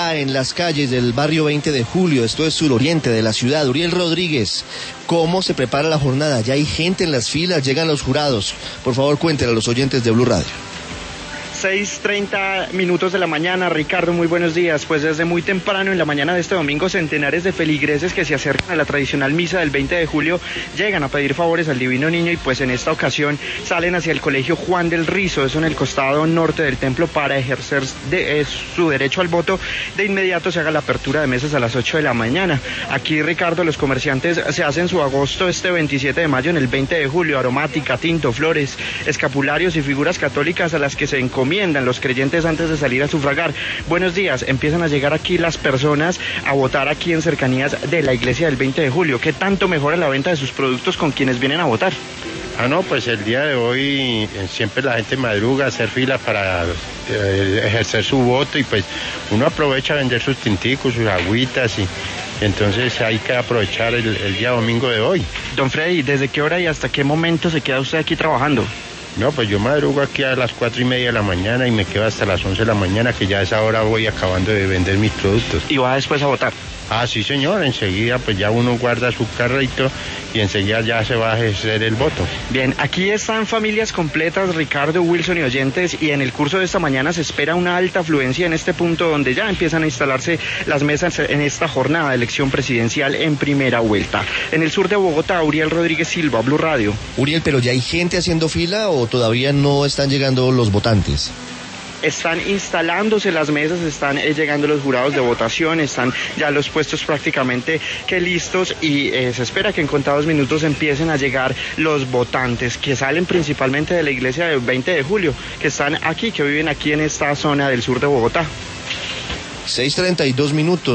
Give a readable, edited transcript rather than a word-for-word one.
está en las calles del barrio 20 de Julio, esto es suroriente de la ciudad. Uriel Rodríguez, ¿cómo se prepara la jornada? ¿Ya hay gente en las filas? ¿Llegan los jurados? Por favor, cuéntenle a los oyentes de Blue Radio. 6:30 de la mañana, Ricardo, muy buenos días. Pues desde muy temprano en la mañana de este domingo, centenares de feligreses que se acercan a la tradicional misa del 20 de julio llegan a pedir favores al Divino Niño y pues en esta ocasión salen hacia el Colegio Juan del Rizo, eso en el costado norte del templo, para ejercer su derecho al voto. De inmediato se haga la apertura de mesas a las 8 de la mañana. Aquí, Ricardo, los comerciantes se hacen su agosto este 27 de mayo en el 20 de julio, aromática, tinto, flores, escapularios y figuras católicas a las que se encomiendan los creyentes antes de salir a sufragar. Buenos días, empiezan a llegar aquí las personas a votar aquí en cercanías de la iglesia del 20 de julio. ¿Qué tanto mejora la venta de sus productos con quienes vienen a votar? No, pues el día de hoy siempre la gente madruga a hacer fila para ejercer su voto y pues uno aprovecha a vender sus tinticos, sus agüitas y entonces hay que aprovechar el día domingo de hoy. Don Freddy, ¿desde qué hora y hasta qué momento se queda usted aquí trabajando? No, pues yo madrugo aquí a las 4:30 de la mañana y me quedo hasta las 11 de la mañana, que ya a esa hora voy acabando de vender mis productos. ¿Y va después a votar? Sí, señor, enseguida pues ya uno guarda su carrito y enseguida ya se va a ejercer el voto. Bien, aquí están familias completas, Ricardo, Wilson y oyentes, y en el curso de esta mañana se espera una alta afluencia en este punto donde ya empiezan a instalarse las mesas en esta jornada de elección presidencial en primera vuelta. En el sur de Bogotá, Uriel Rodríguez Silva, Blue Radio. Uriel, ¿pero ya hay gente haciendo fila o todavía no están llegando los votantes? Están instalándose las mesas, están llegando los jurados de votación, están ya los puestos prácticamente que listos y se espera que en contados minutos empiecen a llegar los votantes que salen principalmente de la iglesia del 20 de julio, que están aquí, que viven aquí en esta zona del sur de Bogotá. 6:32.